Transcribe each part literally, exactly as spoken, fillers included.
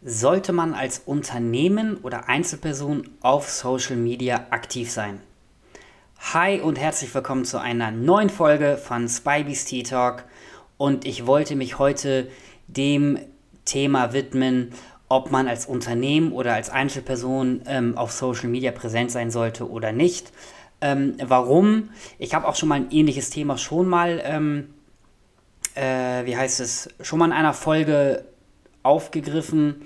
Sollte man als Unternehmen oder Einzelperson auf Social Media aktiv sein? Hi und herzlich willkommen zu einer neuen Folge von Spybees Tea Talk, und ich wollte mich heute dem Thema widmen, ob man als Unternehmen oder als Einzelperson ähm, auf Social Media präsent sein sollte oder nicht. Ähm, warum? Ich habe auch schon mal ein ähnliches Thema schon mal, ähm, äh, wie heißt es, schon mal in einer Folge aufgegriffen,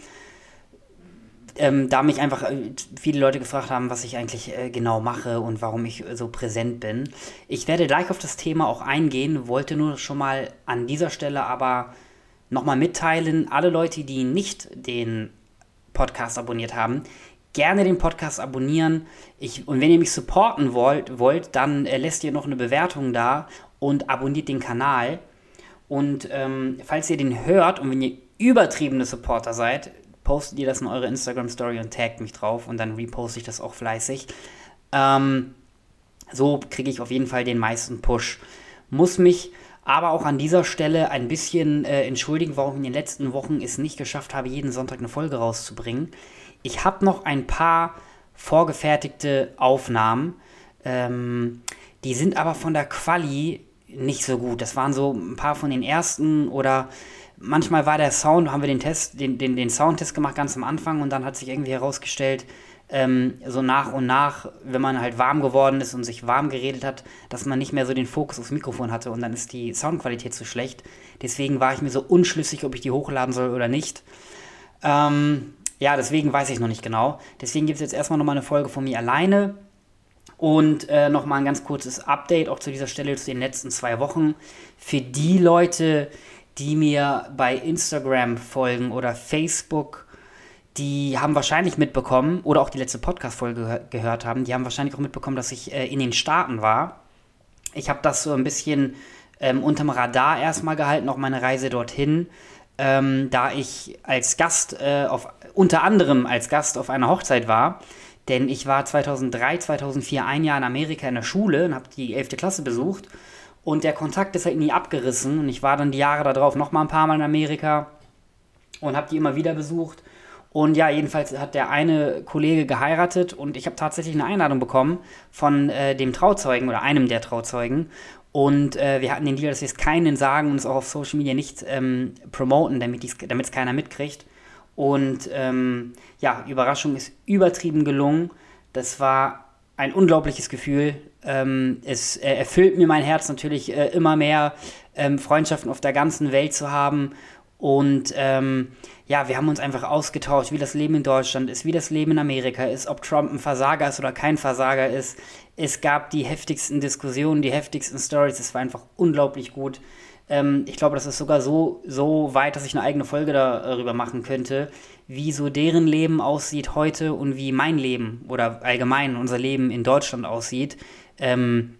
ähm, da mich einfach äh, viele Leute gefragt haben, was ich eigentlich äh, genau mache und warum ich äh, so präsent bin. Ich werde gleich auf das Thema auch eingehen, wollte nur schon mal an dieser Stelle aber nochmal mitteilen, alle Leute, die nicht den Podcast abonniert haben, gerne den Podcast abonnieren. Ich, und wenn ihr mich supporten wollt, wollt dann äh, lässt ihr noch eine Bewertung da und abonniert den Kanal. Und ähm, falls ihr den hört und wenn ihr übertriebene Supporter seid, postet ihr das in eure Instagram-Story und taggt mich drauf und dann reposte ich das auch fleißig. Ähm, so kriege ich auf jeden Fall den meisten Push. Muss mich aber auch an dieser Stelle ein bisschen äh, entschuldigen, warum ich in den letzten Wochen es nicht geschafft habe, jeden Sonntag eine Folge rauszubringen. Ich habe noch ein paar vorgefertigte Aufnahmen, ähm, die sind aber von der Quali nicht so gut. Das waren so ein paar von den ersten, oder manchmal war der Sound, haben wir den Test, den, den, den Soundtest gemacht ganz am Anfang, und dann hat sich irgendwie herausgestellt, ähm, so nach und nach, wenn man halt warm geworden ist und sich warm geredet hat, dass man nicht mehr so den Fokus aufs Mikrofon hatte, und dann ist die Soundqualität zu schlecht. Deswegen war ich mir so unschlüssig, ob ich die hochladen soll oder nicht. Ähm, ja, deswegen weiß ich noch nicht genau. Deswegen gibt es jetzt erstmal nochmal eine Folge von mir alleine. Und äh, nochmal ein ganz kurzes Update auch zu dieser Stelle zu den letzten zwei Wochen. Für die Leute, die mir bei Instagram folgen oder Facebook, die haben wahrscheinlich mitbekommen, oder auch die letzte Podcast-Folge gehör- gehört haben, die haben wahrscheinlich auch mitbekommen, dass ich äh, in den Staaten war. Ich habe das so ein bisschen ähm, unterm Radar erstmal gehalten, auch meine Reise dorthin, ähm, da ich als Gast, äh, auf, unter anderem als Gast auf einer Hochzeit war. Denn ich war zweitausenddrei, zweitausendvier ein Jahr in Amerika in der Schule und habe die elfte Klasse besucht. Und der Kontakt ist halt nie abgerissen. Und ich war dann die Jahre darauf noch mal ein paar Mal in Amerika und habe die immer wieder besucht. Und ja, jedenfalls hat der eine Kollege geheiratet und ich habe tatsächlich eine Einladung bekommen von äh, dem Trauzeugen oder einem der Trauzeugen. Und äh, wir hatten den Deal, dass wir es keinen sagen und es auch auf Social Media nicht ähm, promoten, damit es keiner mitkriegt. Und ähm, ja, Überraschung ist übertrieben gelungen. Das war ein unglaubliches Gefühl. Ähm, es äh, erfüllt mir mein Herz natürlich äh, immer mehr, ähm, Freundschaften auf der ganzen Welt zu haben. Und ähm, ja, wir haben uns einfach ausgetauscht, wie das Leben in Deutschland ist, wie das Leben in Amerika ist, ob Trump ein Versager ist oder kein Versager ist. Es gab die heftigsten Diskussionen, die heftigsten Stories. Es war einfach unglaublich gut. Ähm, ich glaube, das ist sogar so, so weit, dass ich eine eigene Folge darüber machen könnte, wie so deren Leben aussieht heute und wie mein Leben oder allgemein unser Leben in Deutschland aussieht. Ähm,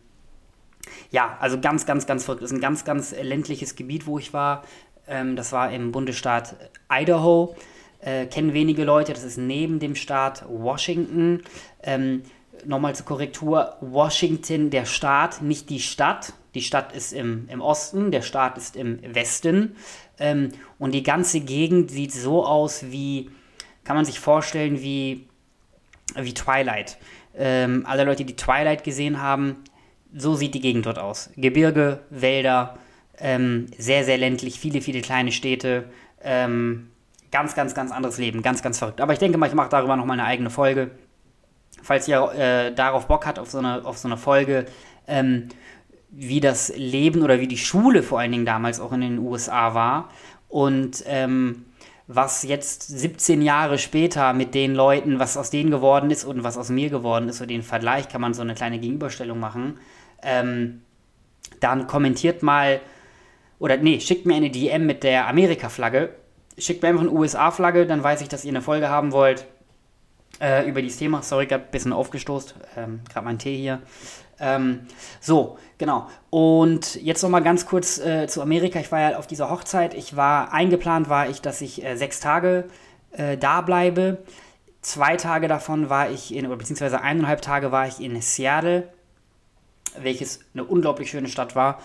ja, also ganz, ganz, ganz verrückt. Das ist ein ganz, ganz ländliches Gebiet, wo ich war. Ähm, das war im Bundesstaat Idaho. Äh, kennen wenige Leute. Das ist neben dem Staat Washington. Ähm, nochmal zur Korrektur. Washington, der Staat, nicht die Stadt. Die Stadt ist im, im Osten, der Staat ist im Westen. Ähm, und die ganze Gegend sieht so aus wie, kann man sich vorstellen, wie, wie Twilight. Ähm, alle Leute, die Twilight gesehen haben, so sieht die Gegend dort aus. Gebirge, Wälder, ähm, sehr, sehr ländlich, viele, viele kleine Städte. Ähm, ganz, ganz, ganz anderes Leben, ganz, ganz verrückt. Aber ich denke mal, ich mache darüber nochmal eine eigene Folge. Falls ihr äh, darauf Bock habt, auf so eine, auf so eine Folge, ähm, wie das Leben oder wie die Schule vor allen Dingen damals auch in den U S A war und ähm, was jetzt siebzehn Jahre später mit den Leuten, was aus denen geworden ist und was aus mir geworden ist, und den Vergleich kann man so eine kleine Gegenüberstellung machen, ähm, dann kommentiert mal, oder nee, schickt mir eine D M mit der Amerika-Flagge, schickt mir einfach eine U S A-Flagge, dann weiß ich, dass ihr eine Folge haben wollt äh, über dieses Thema. Sorry, gerade ein bisschen aufgestoßt, ähm, gerade mein Tee hier. Ähm, so, genau. Und jetzt nochmal ganz kurz äh, zu Amerika. Ich war ja auf dieser Hochzeit. Ich war, eingeplant war ich, dass ich äh, sechs Tage äh, da bleibe. Zwei Tage davon war ich in, oder beziehungsweise eineinhalb Tage war ich in Seattle. welches eine unglaublich schöne Stadt war.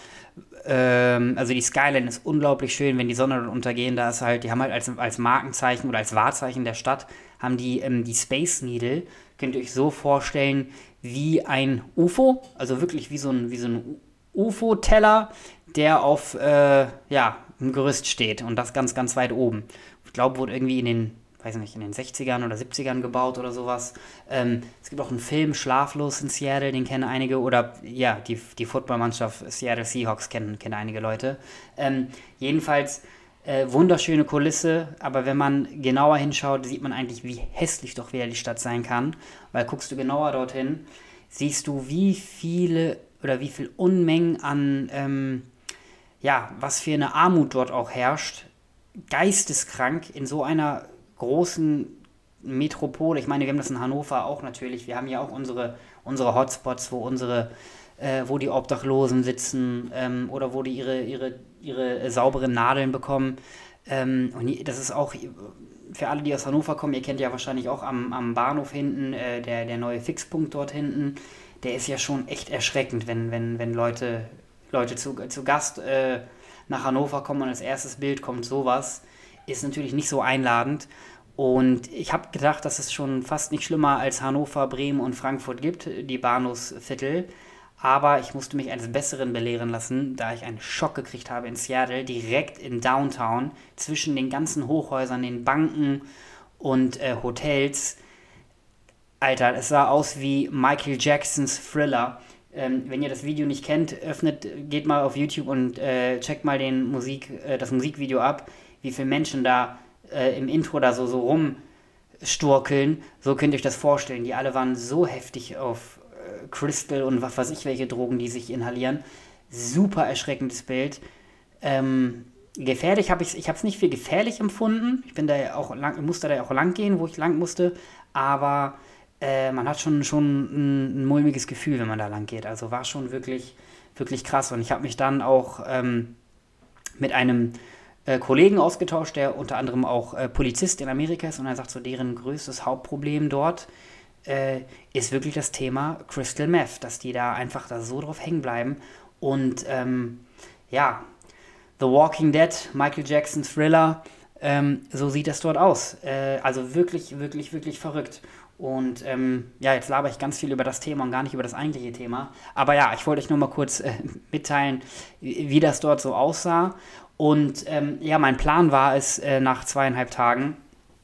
Ähm, also die Skyline ist unglaublich schön, wenn die Sonne dann untergehen. Da ist halt, die haben halt als, als Markenzeichen oder als Wahrzeichen der Stadt, haben die ähm, die Space Needle. Könnt ihr euch so vorstellen wie ein U F O, also wirklich wie so ein, wie so ein U F O-Teller, der auf äh, ja, einem Gerüst steht und das ganz, ganz weit oben. Ich glaube, wurde irgendwie in den, weiß nicht, in den sechzigern oder siebzigern gebaut oder sowas. Ähm, es gibt auch einen Film, Schlaflos in Seattle, den kennen einige. Oder ja, die, die Footballmannschaft Seattle Seahawks kennen, kennen einige Leute. Ähm, jedenfalls äh, wunderschöne Kulisse, aber wenn man genauer hinschaut, sieht man eigentlich, wie hässlich doch wieder die Stadt sein kann. Weil guckst du genauer dorthin, siehst du, wie viele oder wie viel Unmengen an, ähm, ja, was für eine Armut dort auch herrscht. Geisteskrank in so einer großen Metropole. Ich meine, wir haben das in Hannover auch natürlich. Wir haben ja auch unsere, unsere Hotspots, wo unsere, äh, wo die Obdachlosen sitzen ähm, oder wo die ihre, ihre, ihre äh, sauberen Nadeln bekommen. Ähm, und das ist auch für alle, die aus Hannover kommen, ihr kennt ja wahrscheinlich auch am, am Bahnhof hinten, äh, der, der neue Fixpunkt dort hinten, der ist ja schon echt erschreckend, wenn, wenn, wenn Leute, Leute zu, zu Gast äh, nach Hannover kommen und als erstes Bild kommt sowas. Ist natürlich nicht so einladend. Und ich habe gedacht, dass es schon fast nicht schlimmer als Hannover, Bremen und Frankfurt gibt, die Bahnhofsviertel. Aber ich musste mich eines Besseren belehren lassen, da ich einen Schock gekriegt habe in Seattle, direkt in Downtown, zwischen den ganzen Hochhäusern, den Banken und äh, Hotels. Alter, es sah aus wie Michael Jacksons Thriller. Ähm, wenn ihr das Video nicht kennt, öffnet, geht mal auf YouTube und äh, checkt mal den Musik, äh, das Musikvideo ab, wie viele Menschen da äh, im Intro da so, so rumsturkeln. So könnt ihr euch das vorstellen. Die alle waren so heftig auf äh, Crystal und was weiß ich, welche Drogen die sich inhalieren. Super erschreckendes Bild. Ähm, gefährlich habe ich ich habe es nicht für gefährlich empfunden. Ich bin da ja auch lang, musste da ja auch lang gehen, wo ich lang musste. Aber äh, man hat schon, schon ein, ein mulmiges Gefühl, wenn man da lang geht. Also war schon wirklich, wirklich krass. Und ich habe mich dann auch ähm, mit einem äh, Kollegen ausgetauscht, der unter anderem auch äh, Polizist in Amerika ist. Und er sagt so, deren größtes Hauptproblem dort äh, ist wirklich das Thema Crystal Meth. Dass die da einfach da so drauf hängen bleiben. Und ähm, ja, The Walking Dead, Michael Jackson Thriller, ähm, so sieht das dort aus. Äh, also wirklich, wirklich, wirklich verrückt. Und ähm, ja, jetzt laber ich ganz viel über das Thema und gar nicht über das eigentliche Thema. Aber ja, ich wollte euch nur mal kurz äh, mitteilen, wie, wie das dort so aussah. Und ähm, ja, mein Plan war es, äh, nach zweieinhalb Tagen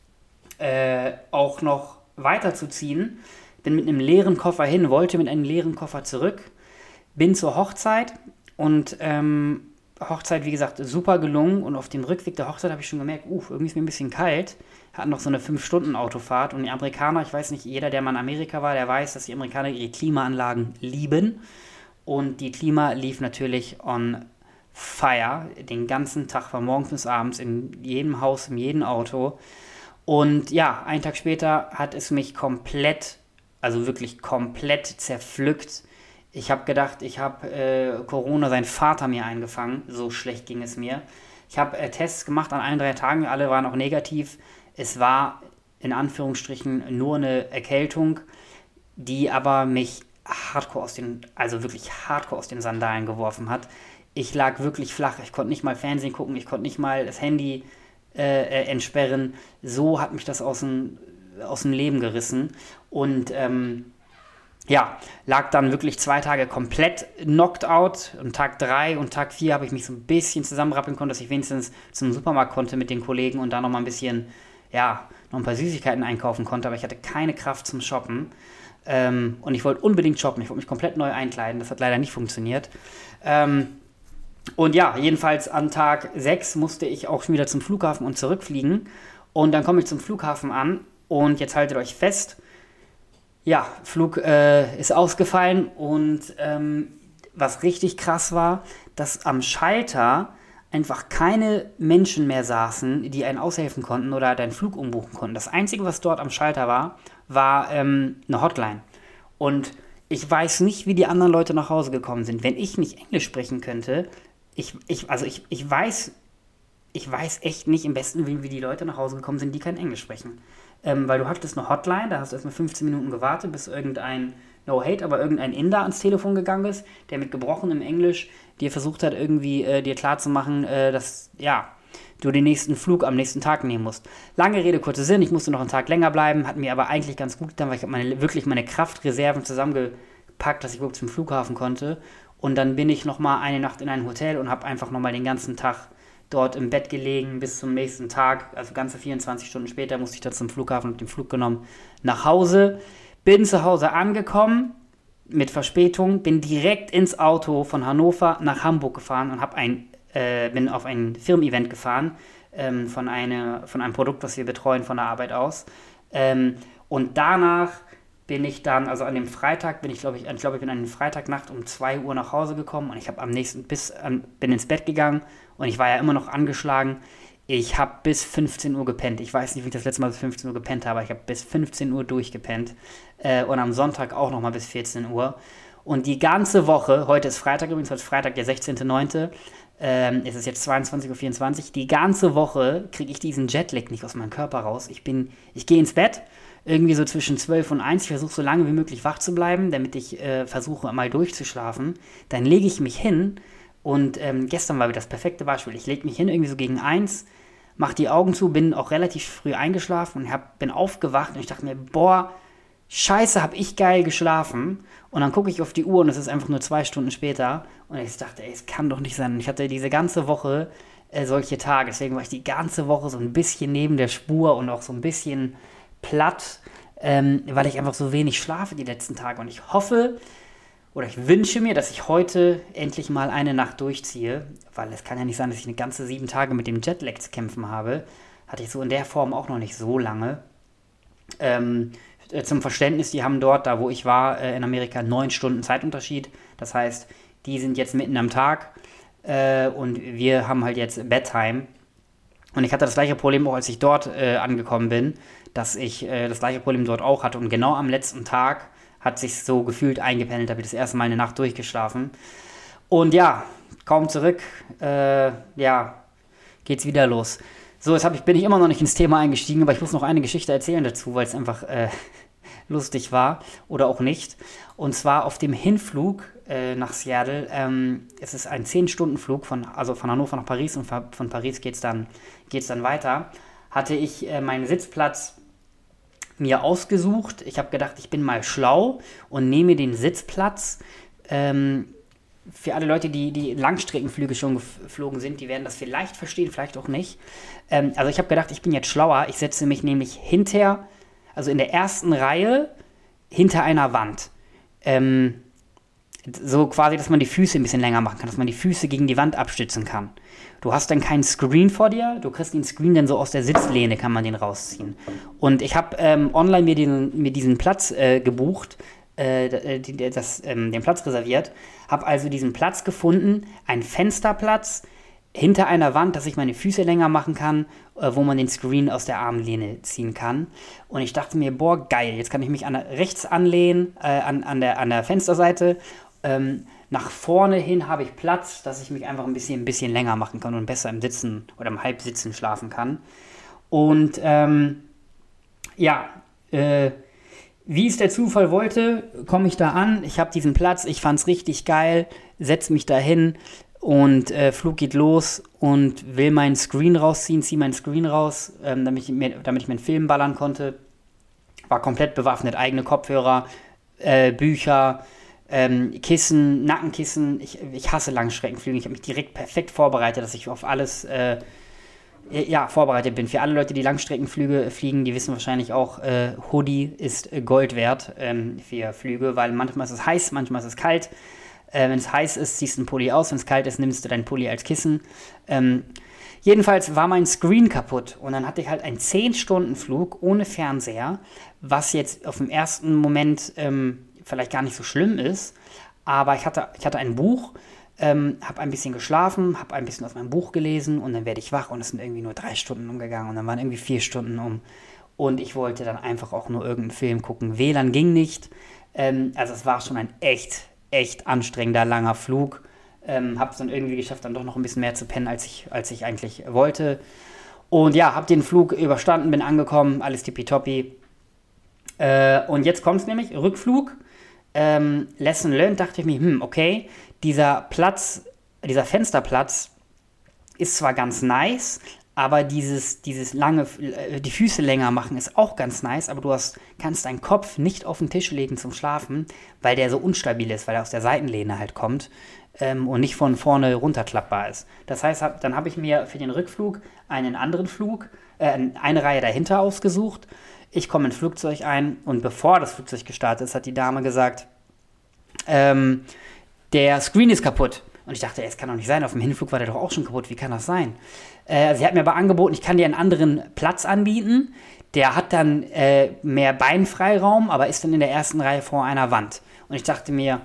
äh, auch noch weiterzuziehen. Bin mit einem leeren Koffer hin, wollte mit einem leeren Koffer zurück. Bin zur Hochzeit und ähm, Hochzeit, wie gesagt, super gelungen. Und auf dem Rückweg der Hochzeit habe ich schon gemerkt, uh, irgendwie ist mir ein bisschen kalt. Hatten noch so eine fünf Stunden Autofahrt. Und die Amerikaner, ich weiß nicht, jeder, der mal in Amerika war, der weiß, dass die Amerikaner ihre Klimaanlagen lieben. Und die Klima lief natürlich on fire. Den ganzen Tag, von morgens bis abends, in jedem Haus, in jedem Auto. Und ja, einen Tag später hat es mich komplett, also wirklich komplett zerpflückt. Ich habe gedacht, ich habe äh, Corona, sein Vater mir eingefangen. So schlecht ging es mir. Ich habe äh, Tests gemacht an allen drei Tagen, alle waren auch negativ. Es war in Anführungsstrichen nur eine Erkältung, die aber mich hardcore aus den, also wirklich hardcore aus den Sandalen geworfen hat. Ich lag wirklich flach, ich konnte nicht mal Fernsehen gucken, ich konnte nicht mal das Handy äh, äh, entsperren. So hat mich das aus dem, aus dem Leben gerissen. Und ähm, ja, lag dann wirklich zwei Tage komplett knocked out. Und Tag drei und Tag vier habe ich mich so ein bisschen zusammenrappeln können, dass ich wenigstens zum Supermarkt konnte mit den Kollegen und da noch mal ein bisschen, ja, noch ein paar Süßigkeiten einkaufen konnte. Aber ich hatte keine Kraft zum Shoppen. Ähm, und ich wollte unbedingt shoppen. Ich wollte mich komplett neu einkleiden. Das hat leider nicht funktioniert. Ähm, und ja, jedenfalls an Tag sechs musste ich auch schon wieder zum Flughafen und zurückfliegen. Und dann komme ich zum Flughafen an. Und jetzt haltet euch fest, ja, Flug äh, ist ausgefallen und ähm, was richtig krass war, dass am Schalter einfach keine Menschen mehr saßen, die einen aushelfen konnten oder deinen Flug umbuchen konnten. Das Einzige, was dort am Schalter war, war ähm, eine Hotline. Und ich weiß nicht, wie die anderen Leute nach Hause gekommen sind. Wenn ich nicht Englisch sprechen könnte, ich, ich, also ich, ich weiß, ich weiß echt nicht im besten Willen, wie die Leute nach Hause gekommen sind, die kein Englisch sprechen. Ähm, weil du hattest eine Hotline, da hast du erstmal fünfzehn Minuten gewartet, bis irgendeine no hate, aber irgendein Inder ans Telefon gegangen ist, der mit gebrochenem Englisch dir versucht hat, irgendwie äh, dir klarzumachen, äh, dass, ja, du den nächsten Flug am nächsten Tag nehmen musst. Lange Rede, kurzer Sinn, ich musste noch einen Tag länger bleiben, hat mir aber eigentlich ganz gut getan, weil ich habe meine, wirklich meine Kraftreserven zusammengepackt, dass ich überhaupt zum Flughafen konnte. Und dann bin ich nochmal eine Nacht in ein Hotel und habe einfach nochmal den ganzen Tag dort im Bett gelegen bis zum nächsten Tag, also ganze vierundzwanzig Stunden später musste ich dann zum Flughafen und den Flug genommen nach Hause. Bin zu Hause angekommen, mit Verspätung, bin direkt ins Auto von Hannover nach Hamburg gefahren und hab ein, äh, bin auf ein Firmen-Event gefahren ähm, von, eine, von einem Produkt, was wir betreuen von der Arbeit aus. Ähm, und danach bin ich dann, also an dem Freitag, bin ich glaube ich, ich glaube ich bin an dem Freitagnacht um zwei Uhr nach Hause gekommen und ich habe am nächsten, bis, ähm, bin ins Bett gegangen und ich war ja immer noch angeschlagen. Ich habe bis fünfzehn Uhr gepennt. Ich weiß nicht, wie ich das letzte Mal bis fünfzehn Uhr gepennt habe, aber ich habe bis fünfzehn Uhr durchgepennt. Äh, und am Sonntag auch nochmal bis vierzehn Uhr. Und die ganze Woche, heute ist Freitag übrigens, heute ist Freitag, der sechzehnter neunte Ähm, es ist jetzt zweiundzwanzig Uhr vierundzwanzig. Die ganze Woche kriege ich diesen Jetlag nicht aus meinem Körper raus. Ich bin, ich gehe ins Bett, irgendwie so zwischen zwölf und eins. Ich versuche so lange wie möglich wach zu bleiben, damit ich äh, versuche mal durchzuschlafen. Dann lege ich mich hin und ähm, gestern war wieder das perfekte Beispiel. Ich lege mich hin irgendwie so gegen eins, mach die Augen zu, bin auch relativ früh eingeschlafen und hab, bin aufgewacht und ich dachte mir, boah, scheiße, hab ich geil geschlafen. Und dann gucke ich auf die Uhr und es ist einfach nur zwei Stunden später. Und ich dachte, ey, es kann doch nicht sein. Ich hatte diese ganze Woche äh, solche Tage. Deswegen war ich die ganze Woche so ein bisschen neben der Spur und auch so ein bisschen platt, ähm, weil ich einfach so wenig schlafe die letzten Tage. Und ich hoffe, oder ich wünsche mir, dass ich heute endlich mal eine Nacht durchziehe, weil es kann ja nicht sein, dass ich eine ganze sieben Tage mit dem Jetlag zu kämpfen habe. Hatte ich so in der Form auch noch nicht so lange. Ähm, äh, zum Verständnis, die haben dort, da wo ich war, äh, in Amerika, neun Stunden Zeitunterschied. Das heißt, die sind jetzt mitten am Tag äh, und wir haben halt jetzt Bedtime. Und ich hatte das gleiche Problem auch, als ich dort äh, angekommen bin, dass ich äh, das gleiche Problem dort auch hatte. Und genau am letzten Tag hat sich so gefühlt eingependelt, habe ich das erste Mal eine Nacht durchgeschlafen. Und ja, kaum zurück, äh, ja, geht's wieder los. So, jetzt hab ich, bin ich immer noch nicht ins Thema eingestiegen, aber ich muss noch eine Geschichte erzählen dazu, weil es einfach äh, lustig war oder auch nicht. Und zwar auf dem Hinflug äh, nach Seattle, ähm, es ist ein zehn-Stunden-Flug, von, also von Hannover nach Paris und von Paris geht's dann, geht's dann weiter, hatte ich äh, meinen Sitzplatz mir ausgesucht. Ich habe gedacht, ich bin mal schlau und nehme den Sitzplatz. Ähm, für alle Leute, die die Langstreckenflüge schon geflogen sind, die werden das vielleicht verstehen, vielleicht auch nicht. Ähm, also ich habe gedacht, ich bin jetzt schlauer. Ich setze mich nämlich hinter, also in der ersten Reihe, hinter einer Wand. Ähm, so quasi, dass man die Füße ein bisschen länger machen kann, dass man die Füße gegen die Wand abstützen kann. Du hast dann keinen Screen vor dir, du kriegst den Screen dann so aus der Sitzlehne, kann man den rausziehen. Und ich habe ähm, online mir, den, mir diesen Platz äh, gebucht, äh, die, das, ähm, den Platz reserviert, habe also diesen Platz gefunden, einen Fensterplatz hinter einer Wand, dass ich meine Füße länger machen kann, äh, wo man den Screen aus der Armlehne ziehen kann. Und ich dachte mir, boah, geil, jetzt kann ich mich an der, rechts anlehnen, äh, an, an, der, an der Fensterseite. Ähm, nach vorne hin habe ich Platz, dass ich mich einfach ein bisschen, ein bisschen länger machen kann und besser im Sitzen oder im Halbsitzen schlafen kann. Und ähm, ja, äh, wie es der Zufall wollte, komme ich da an. Ich habe diesen Platz, ich fand es richtig geil, setze mich da hin und äh, Flug geht los und will meinen Screen rausziehen, ziehe meinen Screen raus, ähm, damit, ich mir, damit ich meinen Film ballern konnte. War komplett bewaffnet, eigene Kopfhörer, äh, Bücher, Ähm, Kissen, Nackenkissen, ich, ich hasse Langstreckenflüge, ich habe mich direkt perfekt vorbereitet, dass ich auf alles äh, ja, vorbereitet bin. Für alle Leute, die Langstreckenflüge fliegen, die wissen wahrscheinlich auch, äh, Hoodie ist Gold wert ähm, für Flüge, weil manchmal ist es heiß, manchmal ist es kalt. Äh, wenn es heiß ist, ziehst du einen Pulli aus, wenn es kalt ist, nimmst du deinen Pulli als Kissen. Ähm, jedenfalls war mein Screen kaputt und dann hatte ich halt einen zehn-Stunden-Flug ohne Fernseher, was jetzt auf dem ersten Moment ähm, vielleicht gar nicht so schlimm ist, aber ich hatte, ich hatte ein Buch, ähm, habe ein bisschen geschlafen, habe ein bisschen aus meinem Buch gelesen und dann werde ich wach und es sind irgendwie nur drei Stunden umgegangen und dann waren irgendwie vier Stunden um und ich wollte dann einfach auch nur irgendeinen Film gucken. W L A N ging nicht, ähm, also es war schon ein echt, echt anstrengender, langer Flug. Ähm, habe es dann irgendwie geschafft, dann doch noch ein bisschen mehr zu pennen, als ich, als ich eigentlich wollte. Und ja, habe den Flug überstanden, bin angekommen, alles tippitoppi. Äh, und jetzt kommt es nämlich, Rückflug. ähm, Lesson learned, dachte ich mir, hm, okay, dieser Platz, dieser Fensterplatz ist zwar ganz nice, aber dieses, dieses lange, äh, die Füße länger machen ist auch ganz nice, aber du hast, kannst deinen Kopf nicht auf den Tisch legen zum Schlafen, weil der so unstabil ist, weil er aus der Seitenlehne halt kommt ähm, und nicht von vorne runterklappbar ist. Das heißt, hab, dann habe ich mir für den Rückflug einen anderen Flug, äh, eine Reihe dahinter ausgesucht. Ich komme ins Flugzeug ein und bevor das Flugzeug gestartet ist, hat die Dame gesagt, ähm, der Screen ist kaputt. Und ich dachte, ey, es kann doch nicht sein, auf dem Hinflug war der doch auch schon kaputt, wie kann das sein? Äh, sie hat mir aber angeboten, ich kann dir einen anderen Platz anbieten. Der hat dann äh, mehr Beinfreiraum, aber ist dann in der ersten Reihe vor einer Wand. Und ich dachte mir,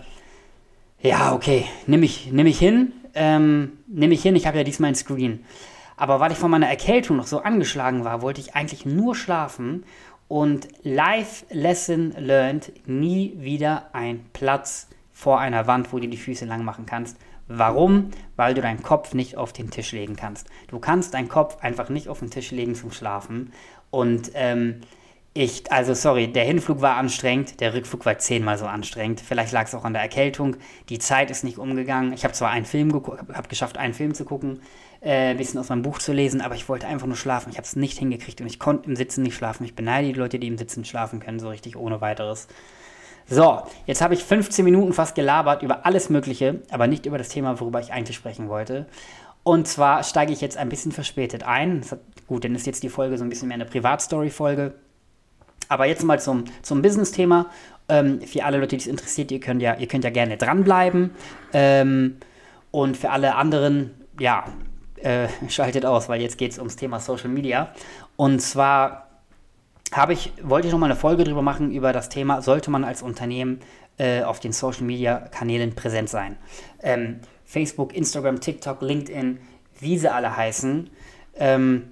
ja, okay, nehme ich, nehm ich hin, ähm, nehme ich hin, ich habe ja diesmal ein Screen. Aber weil ich von meiner Erkältung noch so angeschlagen war, wollte ich eigentlich nur schlafen und Life Lesson learned, nie wieder ein Platz vor einer Wand, wo du die Füße lang machen kannst. Warum? Weil du deinen Kopf nicht auf den Tisch legen kannst. Du kannst deinen Kopf einfach nicht auf den Tisch legen zum Schlafen. Und ähm, ich, also sorry, der Hinflug war anstrengend, der Rückflug war zehnmal so anstrengend. Vielleicht lag es auch an der Erkältung. Die Zeit ist nicht umgegangen. Ich habe zwar einen Film geguckt, habe geschafft, einen Film zu gucken, äh, ein bisschen aus meinem Buch zu lesen, aber ich wollte einfach nur schlafen. Ich habe es nicht hingekriegt und ich konnte im Sitzen nicht schlafen. Ich beneide die Leute, die im Sitzen schlafen können, so richtig ohne weiteres. So, jetzt habe ich fünfzehn Minuten fast gelabert über alles Mögliche, aber nicht über das Thema, worüber ich eigentlich sprechen wollte. Und zwar steige ich jetzt ein bisschen verspätet ein. Das hat, gut, dann ist jetzt die Folge so ein bisschen mehr eine Privatstory-Folge. Aber jetzt mal zum, zum Business-Thema. Ähm, für alle Leute, die es interessiert, ihr könnt ja, ihr könnt ja gerne dranbleiben. Ähm, und für alle anderen, ja, äh, schaltet aus, weil jetzt geht es ums Thema Social Media. Und zwar habe ich, wollte ich noch mal eine Folge drüber machen, über das Thema, sollte man als Unternehmen äh, auf den Social-Media-Kanälen präsent sein. Ähm, Facebook, Instagram, TikTok, LinkedIn, wie sie alle heißen, ähm,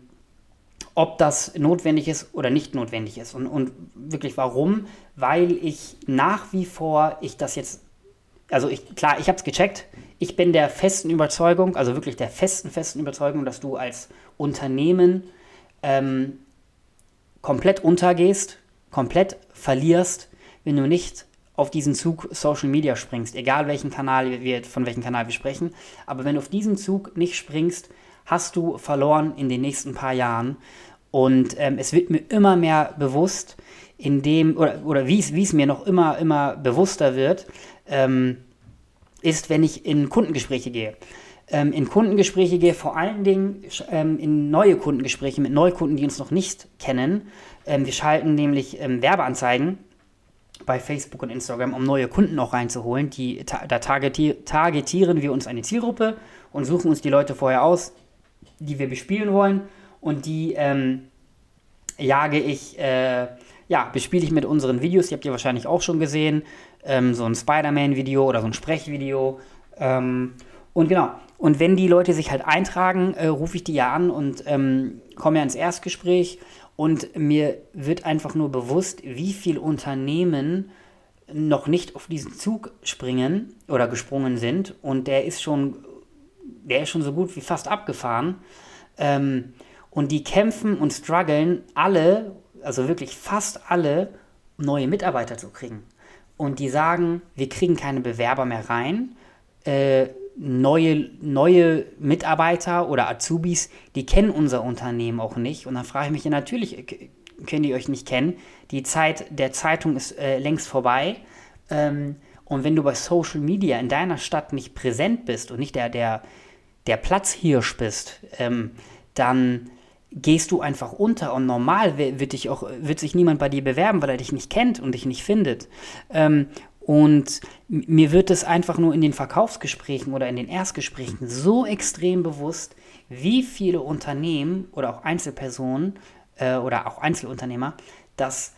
ob das notwendig ist oder nicht notwendig ist. Und, und wirklich warum? Weil ich nach wie vor, ich das jetzt, also ich, klar, ich habe es gecheckt, ich bin der festen Überzeugung, also wirklich der festen, festen Überzeugung, dass du als Unternehmen ähm, komplett untergehst, komplett verlierst, wenn du nicht auf diesen Zug Social Media springst, egal welchen Kanal wir, von welchem Kanal wir sprechen, aber wenn du auf diesen Zug nicht springst, hast du verloren in den nächsten paar Jahren und ähm, es wird mir immer mehr bewusst, in dem, oder, oder wie es mir noch immer, immer bewusster wird, ähm, ist, wenn ich in Kundengespräche gehe. Ähm, in Kundengespräche gehe, vor allen Dingen ähm, in neue Kundengespräche mit Neukunden, die uns noch nicht kennen. Ähm, wir schalten nämlich ähm, Werbeanzeigen bei Facebook und Instagram, um neue Kunden auch reinzuholen. Die, ta- da targeti- targetieren wir uns eine Zielgruppe und suchen uns die Leute vorher aus, die wir bespielen wollen. Und die ähm, jage ich, äh, ja, bespiele ich mit unseren Videos. Die habt ihr wahrscheinlich auch schon gesehen. Ähm, so ein Spider-Man-Video oder so ein Sprechvideo. Ähm, und genau. Und wenn die Leute sich halt eintragen, äh, rufe ich die ja an und ähm, komme ja ins Erstgespräch. Und mir wird einfach nur bewusst, wie viele Unternehmen noch nicht auf diesen Zug springen oder gesprungen sind. Und der ist schon, der ist schon so gut wie fast abgefahren. Ähm, und die kämpfen und strugglen alle, also wirklich fast alle, neue Mitarbeiter zu kriegen. Und die sagen, wir kriegen keine Bewerber mehr rein. Äh, neue, neue Mitarbeiter oder Azubis, die kennen unser Unternehmen auch nicht. Und dann frage ich mich ja, natürlich können die euch nicht kennen. Die Zeit der Zeitung ist äh, längst vorbei. Ähm, und wenn du bei Social Media in deiner Stadt nicht präsent bist und nicht der, der, der Platzhirsch bist, ähm, dann gehst du einfach unter und normal wird, dich auch, wird sich niemand bei dir bewerben, weil er dich nicht kennt und dich nicht findet. Ähm, und mir wird es einfach nur in den Verkaufsgesprächen oder in den Erstgesprächen so extrem bewusst, wie viele Unternehmen oder auch Einzelpersonen äh, oder auch Einzelunternehmer das,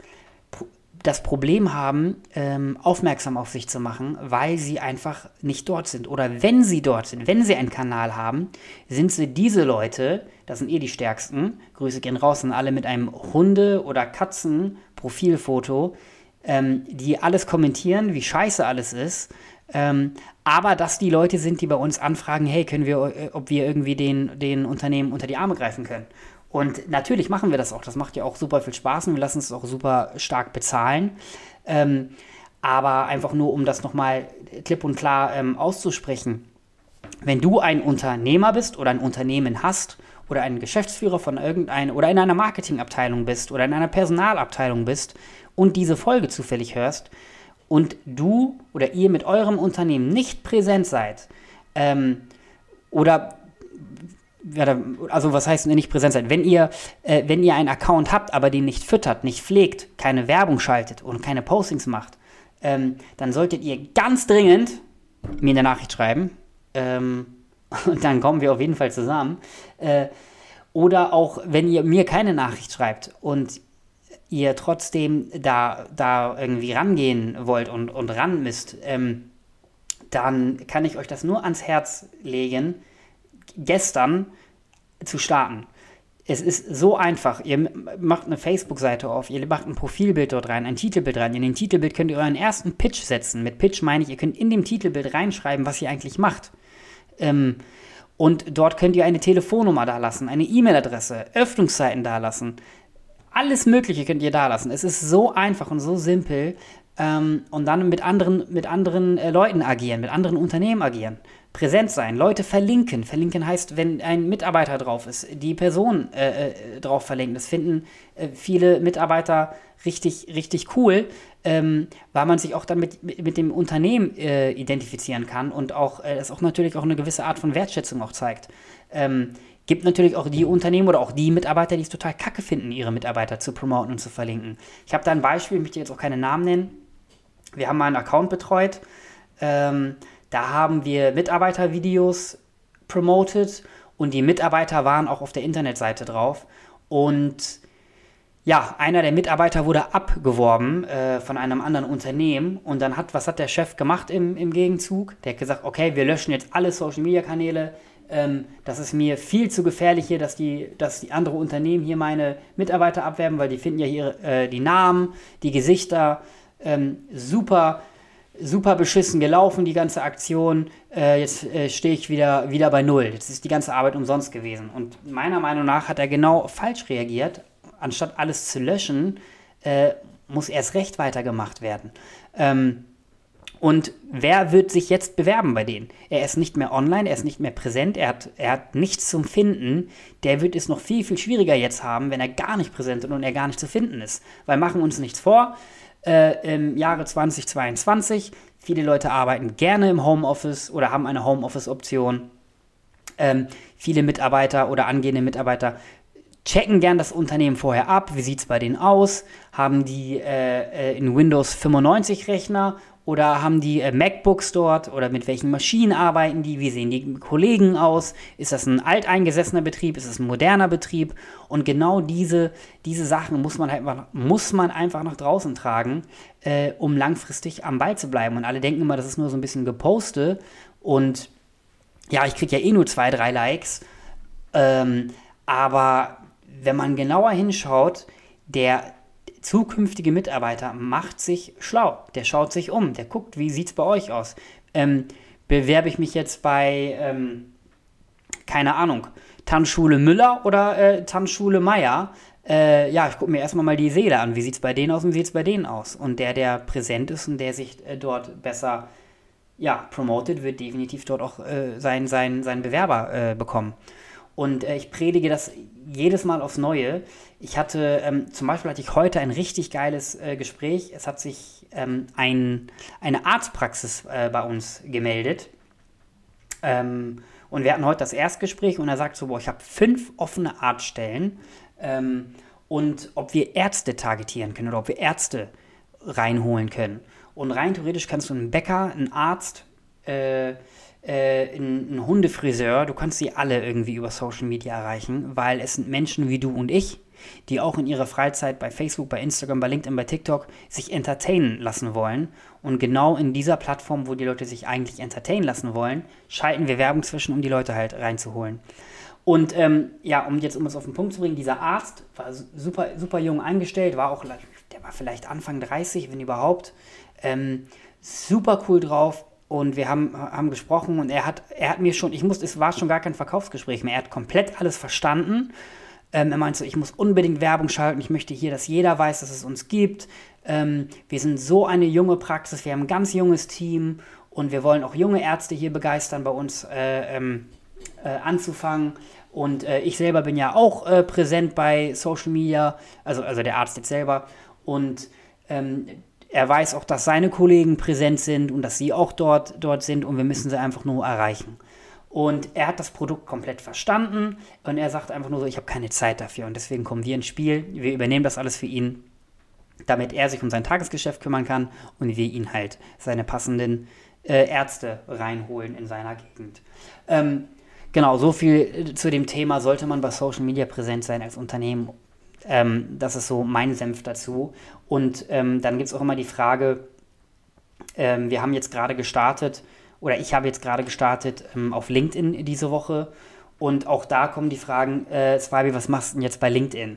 das Problem haben, ähm, aufmerksam auf sich zu machen, weil sie einfach nicht dort sind. Oder wenn sie dort sind, wenn sie einen Kanal haben, sind sie diese Leute, das sind eh die stärksten, Grüße gehen raus, sind alle mit einem Hunde- oder Katzen-Profilfoto, ähm, die alles kommentieren, wie scheiße alles ist, ähm, aber dass die Leute sind, die bei uns anfragen, hey, können wir, äh, ob wir irgendwie den, den Unternehmen unter die Arme greifen können. Und natürlich machen wir das auch, das macht ja auch super viel Spaß und wir lassen es auch super stark bezahlen. Ähm, Aber einfach nur, um das nochmal klipp und klar ähm, auszusprechen. Wenn du ein Unternehmer bist oder ein Unternehmen hast oder ein Geschäftsführer von irgendeinem oder in einer Marketingabteilung bist oder in einer Personalabteilung bist und diese Folge zufällig hörst und du oder ihr mit eurem Unternehmen nicht präsent seid, ähm, oder also was heißt nicht präsent sein? Wenn ihr, äh, wenn ihr einen Account habt, aber den nicht füttert, nicht pflegt, keine Werbung schaltet und keine Postings macht, ähm, dann solltet ihr ganz dringend mir eine Nachricht schreiben. Ähm, und dann kommen wir auf jeden Fall zusammen. Äh, oder auch, wenn ihr mir keine Nachricht schreibt und ihr trotzdem da, da irgendwie rangehen wollt und, und ran müsst, ähm, dann kann ich euch das nur ans Herz legen, gestern zu starten. Es ist so einfach. Ihr macht eine Facebook-Seite auf, ihr macht ein Profilbild dort rein, ein Titelbild rein. In den Titelbild könnt ihr euren ersten Pitch setzen. Mit Pitch meine ich, ihr könnt in dem Titelbild reinschreiben, was ihr eigentlich macht. Ähm, und dort könnt ihr eine Telefonnummer da lassen, eine E-Mail-Adresse, Öffnungszeiten da lassen. Alles Mögliche könnt ihr da lassen. Es ist so einfach und so simpel. Ähm, und dann mit anderen, mit anderen äh, Leuten agieren, mit anderen Unternehmen agieren. Präsent sein, Leute verlinken. Verlinken heißt, wenn ein Mitarbeiter drauf ist, die Person äh, äh, drauf verlinken. Das finden äh, viele Mitarbeiter richtig, richtig cool, ähm, weil man sich auch dann mit, mit, mit dem Unternehmen äh, identifizieren kann und auch äh, es auch natürlich auch eine gewisse Art von Wertschätzung auch zeigt. Ähm, gibt natürlich auch die Unternehmen oder auch die Mitarbeiter, die es total kacke finden, ihre Mitarbeiter zu promoten und zu verlinken. Ich habe da ein Beispiel, ich möchte jetzt auch keine Namen nennen. Wir haben mal einen Account betreut, ähm, da haben wir Mitarbeitervideos promoted und die Mitarbeiter waren auch auf der Internetseite drauf. Und ja, einer der Mitarbeiter wurde abgeworben äh, von einem anderen Unternehmen. Und dann hat, was hat der Chef gemacht im, im Gegenzug? Der hat gesagt, okay, wir löschen jetzt alle Social-Media-Kanäle. Ähm, das ist mir viel zu gefährlich hier, dass die, dass die andere Unternehmen hier meine Mitarbeiter abwerben, weil die finden ja hier äh, die Namen, die Gesichter, ähm, super super beschissen gelaufen, die ganze Aktion, äh, jetzt äh, stehe ich wieder, wieder bei Null. Jetzt ist die ganze Arbeit umsonst gewesen. Und meiner Meinung nach hat er genau falsch reagiert. Anstatt alles zu löschen, äh, muss erst recht weitergemacht werden. Ähm, und wer wird sich jetzt bewerben bei denen? Er ist nicht mehr online, er ist nicht mehr präsent, er hat, er hat nichts zum Finden. Der wird es noch viel, viel schwieriger jetzt haben, wenn er gar nicht präsent ist und er gar nicht zu finden ist. Weil machen wir uns nichts vor, Äh, im Jahre zweitausendzweiundzwanzig. Viele Leute arbeiten gerne im Homeoffice oder haben eine Homeoffice-Option. Ähm, viele Mitarbeiter oder angehende Mitarbeiter checken gern das Unternehmen vorher ab. Wie sieht es bei denen aus? Haben die äh, äh, in Windows fünfundneunzig Rechner oder haben die äh, MacBooks dort oder mit welchen Maschinen arbeiten die? Wie sehen die Kollegen aus? Ist das ein alteingesessener Betrieb? Ist es ein moderner Betrieb? Und genau diese, diese Sachen muss man, halt einfach, muss man einfach nach draußen tragen, äh, um langfristig am Ball zu bleiben. Und alle denken immer, das ist nur so ein bisschen Geposte. Und ja, ich kriege ja eh nur zwei, drei Likes. Ähm, aber wenn man genauer hinschaut, der zukünftige Mitarbeiter macht sich schlau. Der schaut sich um, der guckt, wie sieht es bei euch aus. Ähm, bewerbe ich mich jetzt bei, ähm, keine Ahnung, Tanzschule Müller oder äh, Tanzschule Meier? Äh, ja, ich gucke mir erstmal mal die Seele an. Wie sieht es bei denen aus und wie sieht es bei denen aus? Und der, der präsent ist und der sich äh, dort besser ja, promotet, wird definitiv dort auch äh, seinen sein, sein Bewerber äh, bekommen. Und äh, ich predige das jedes Mal aufs Neue. Ich hatte, ähm, zum Beispiel hatte ich heute ein richtig geiles äh, Gespräch. Es hat sich ähm, ein, eine Arztpraxis äh, bei uns gemeldet. Ähm, und wir hatten heute das Erstgespräch und er sagt so, boah, ich habe fünf offene Arztstellen. Ähm, und ob wir Ärzte targetieren können oder ob wir Ärzte reinholen können. Und rein theoretisch kannst du einen Bäcker, einen Arzt, äh, Äh, ein, ein Hundefriseur, du kannst sie alle irgendwie über Social Media erreichen, weil es sind Menschen wie du und ich, die auch in ihrer Freizeit bei Facebook, bei Instagram, bei LinkedIn, bei TikTok sich entertainen lassen wollen. Und genau in dieser Plattform, wo die Leute sich eigentlich entertainen lassen wollen, schalten wir Werbung zwischen, um die Leute halt reinzuholen. Und ähm, ja, um jetzt um es auf den Punkt zu bringen, dieser Arzt war super, super jung eingestellt, war auch, der war vielleicht Anfang dreißig, wenn überhaupt, ähm, super cool drauf. Und wir haben, haben gesprochen und er hat, er hat mir schon, ich musste, es war schon gar kein Verkaufsgespräch mehr, er hat komplett alles verstanden Ähm, er meinte so, ich muss unbedingt Werbung schalten, ich möchte hier, dass jeder weiß, dass es uns gibt. Ähm, wir sind so eine junge Praxis, wir haben ein ganz junges Team und wir wollen auch junge Ärzte hier begeistern, bei uns äh, ähm, äh, anzufangen. Und äh, ich selber bin ja auch äh, präsent bei Social Media, also, also der Arzt jetzt selber. Und ähm, er weiß auch, dass seine Kollegen präsent sind und dass sie auch dort, dort sind und wir müssen sie einfach nur erreichen. Und er hat das Produkt komplett verstanden und er sagt einfach nur so, ich habe keine Zeit dafür und deswegen kommen wir ins Spiel, wir übernehmen das alles für ihn, damit er sich um sein Tagesgeschäft kümmern kann und wir ihn halt seine passenden äh, Ärzte reinholen in seiner Gegend. Ähm, genau, so viel zu dem Thema, sollte man bei Social Media präsent sein als Unternehmen. Ähm, das ist so mein Senf dazu. Und ähm, dann gibt es auch immer die Frage, ähm, wir haben jetzt gerade gestartet, oder ich habe jetzt gerade gestartet ähm, auf LinkedIn diese Woche und auch da kommen die Fragen, äh, Swabi, was machst du denn jetzt bei LinkedIn?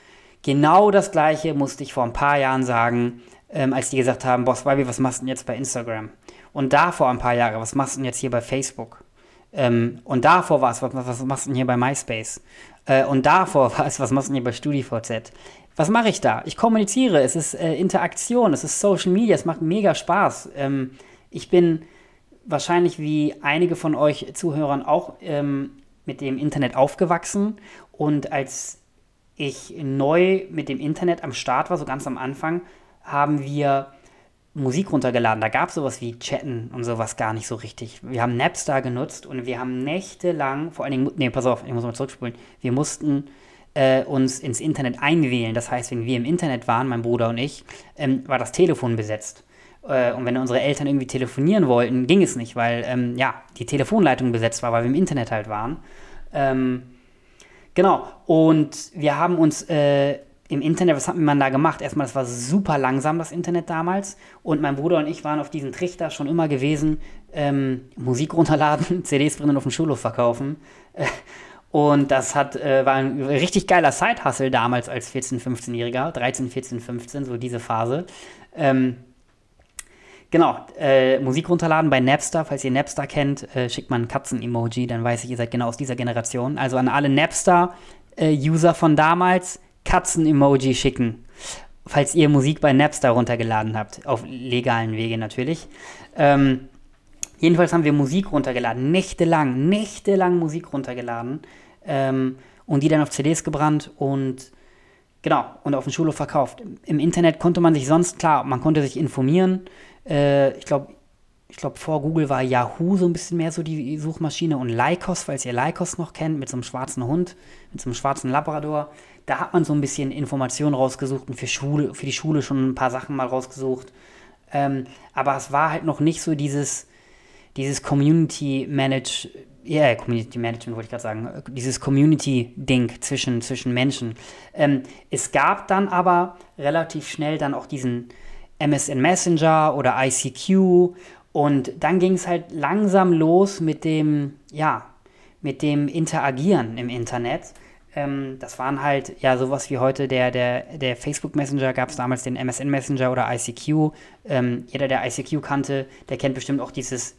Genau das Gleiche musste ich vor ein paar Jahren sagen, ähm, als die gesagt haben, boah, Swabi, was machst du denn jetzt bei Instagram? Und da vor ein paar Jahren, was machst du denn jetzt hier bei Facebook? Ähm, und davor war es, was, was machst du denn hier bei MySpace? Äh, und davor war es, was machst du denn hier bei StudiVZ? Was mache ich da? Ich kommuniziere, es ist äh, Interaktion, es ist Social Media, es macht mega Spaß. Ähm, ich bin wahrscheinlich wie einige von euch Zuhörern auch ähm, mit dem Internet aufgewachsen und als ich neu mit dem Internet am Start war, so ganz am Anfang, haben wir Musik runtergeladen. Da gab es sowas wie Chatten und sowas gar nicht so richtig. Wir haben Napster genutzt und wir haben nächtelang, vor allen Dingen, nee, pass auf, ich muss mal zurückspulen, wir mussten äh, uns ins Internet einwählen. Das heißt, wenn wir im Internet waren, mein Bruder und ich, ähm, war das Telefon besetzt. Und wenn unsere Eltern irgendwie telefonieren wollten, ging es nicht, weil ähm, ja, die Telefonleitung besetzt war, weil wir im Internet halt waren. Ähm, genau, und wir haben uns äh, im Internet, was hat man da gemacht? Erstmal, das war super langsam, das Internet damals. Und mein Bruder und ich waren auf diesem Trichter schon immer gewesen, ähm, Musik runterladen, C Ds brennen auf dem Schulhof verkaufen. Und das hat, äh, war ein richtig geiler Side-Hustle damals als vierzehn-, fünfzehnjähriger, dreizehn, vierzehn, fünfzehn, so diese Phase. Ähm, Genau, äh, Musik runterladen bei Napster. Falls ihr Napster kennt, äh, schickt man ein Katzen-Emoji, dann weiß ich, ihr seid genau aus dieser Generation. Also an alle Napster-User äh, von damals, Katzen-Emoji schicken. Falls ihr Musik bei Napster runtergeladen habt, auf legalen Wege natürlich. Ähm, jedenfalls haben wir Musik runtergeladen, nächtelang, nächtelang Musik runtergeladen ähm, und die dann auf C Ds gebrannt und genau, und auf dem Schulhof verkauft. Im Internet konnte man sich sonst, klar, man konnte sich informieren. Äh, ich glaube, ich glaube, vor Google war Yahoo so ein bisschen mehr so die Suchmaschine und Lycos, falls ihr Lycos noch kennt, mit so einem schwarzen Hund, mit so einem schwarzen Labrador. Da hat man so ein bisschen Informationen rausgesucht und für, Schule, für die Schule schon ein paar Sachen mal rausgesucht. Ähm, aber es war halt noch nicht so dieses, dieses Community Manage, ja, yeah, Community Management wollte ich gerade sagen, dieses Community-Ding zwischen, zwischen Menschen. Ähm, es gab dann aber relativ schnell dann auch diesen M S N Messenger oder I C Q und dann ging es halt langsam los mit dem, ja, mit dem Interagieren im Internet. Ähm, das waren halt, ja, sowas wie heute der, der, der Facebook Messenger, gab es damals den M S N Messenger oder I C Q. Ähm, jeder, der I C Q kannte, der kennt bestimmt auch dieses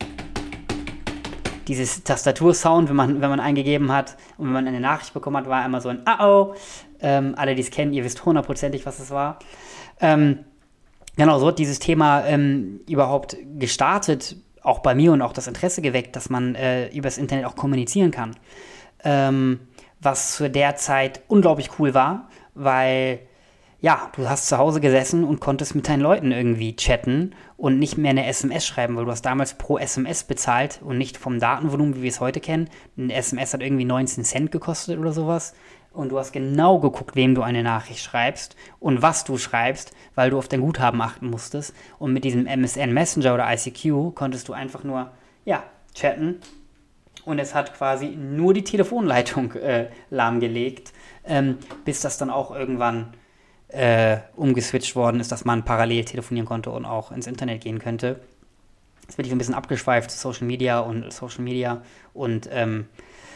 dieses Tastatursound, wenn man, wenn man eingegeben hat und wenn man eine Nachricht bekommen hat, war immer so ein Ah-oh. Ähm, alle, die es kennen, ihr wisst hundertprozentig, was es war. Ähm, Genau, so hat dieses Thema ähm, überhaupt gestartet, auch bei mir und auch das Interesse geweckt, dass man äh, über das Internet auch kommunizieren kann. Ähm, was zu der Zeit unglaublich cool war, weil, ja, du hast zu Hause gesessen und konntest mit deinen Leuten irgendwie chatten und nicht mehr eine S M S schreiben, weil du hast damals pro S M S bezahlt und nicht vom Datenvolumen, wie wir es heute kennen. Eine S M S hat irgendwie neunzehn Cent gekostet oder sowas. Und du hast genau geguckt, wem du eine Nachricht schreibst und was du schreibst, weil du auf dein Guthaben achten musstest. Und mit diesem M S N Messenger oder I C Q konntest du einfach nur, ja, chatten. Und es hat quasi nur die Telefonleitung äh, lahmgelegt, ähm, bis das dann auch irgendwann äh, umgeswitcht worden ist, dass man parallel telefonieren konnte und auch ins Internet gehen könnte. Jetzt bin ich ein bisschen abgeschweift, Social Media und Social Media und ähm,